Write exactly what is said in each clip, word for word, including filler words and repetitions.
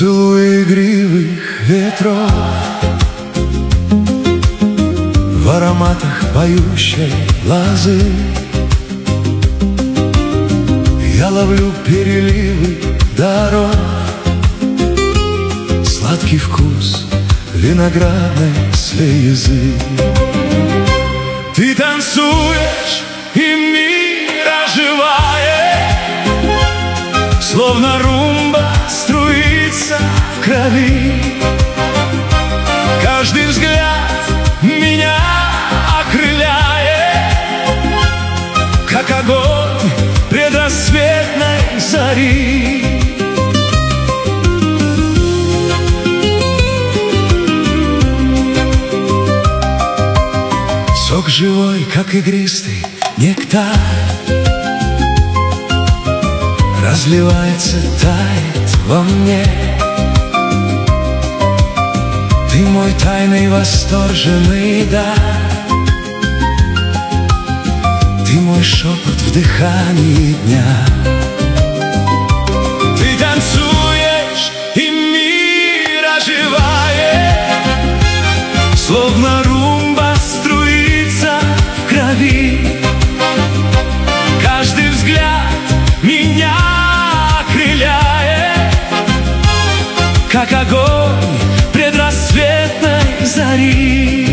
поцелуи игривых ветров, в ароматах поющей лозы я ловлю переливы дорог, сладкий вкус виноградной слезы. Ты танцуешь, и мир оживает, словно румба струится в крови. Каждый взгляд меня окрыляет, как огонь предрассветной зари. Сок живой, как игристый нектар, разливается, тает во мне. Ты мой тайный восторженный дар, ты мой шепот в дыхании дня. Ты танцуешь, и мир оживает, словно румба струится в крови. Каждый взгляд меня окрыляет, как огонь предрассветной зари.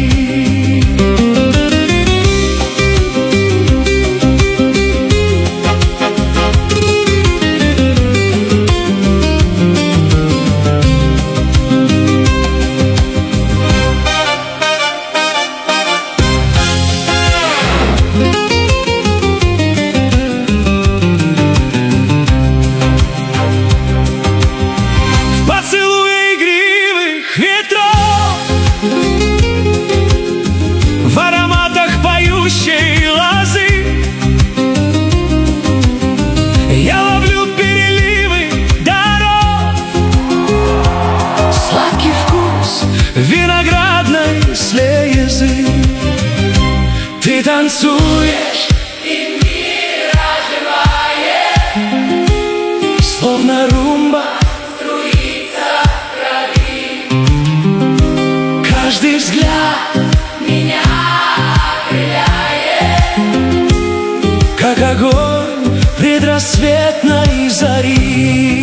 В ароматах поющей лозы я ловлю переливы дорог, сладкий вкус виноградной слезы. Ты танцуешь, и мир оживает, словно румба струится в крови. Каждый взгляд меня окрыляет, как огонь предрассветной зари.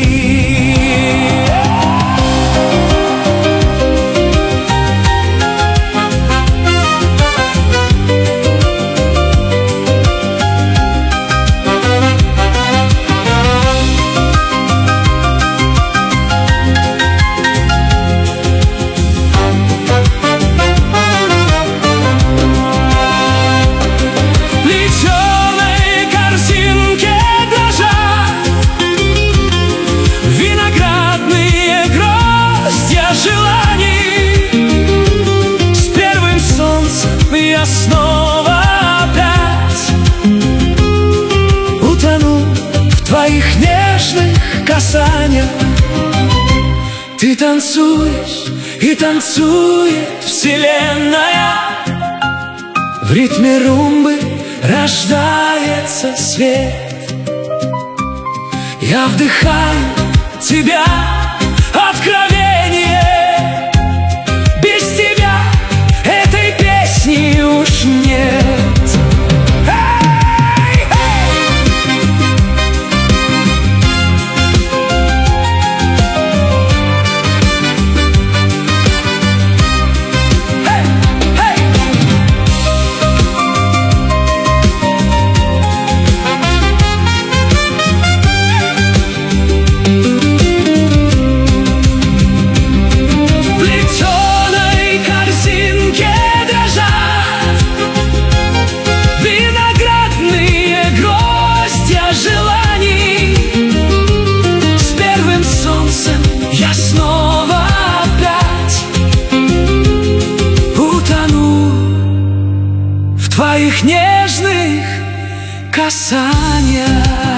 Я снова опять утону в твоих нежных касаниях. Ты танцуешь, и танцует вселенная, в ритме румбы рождается свет. Я вдыхаю тебя, откровение. Без тебя этой песни уж нет. Эй, в твоих нежных касаниях.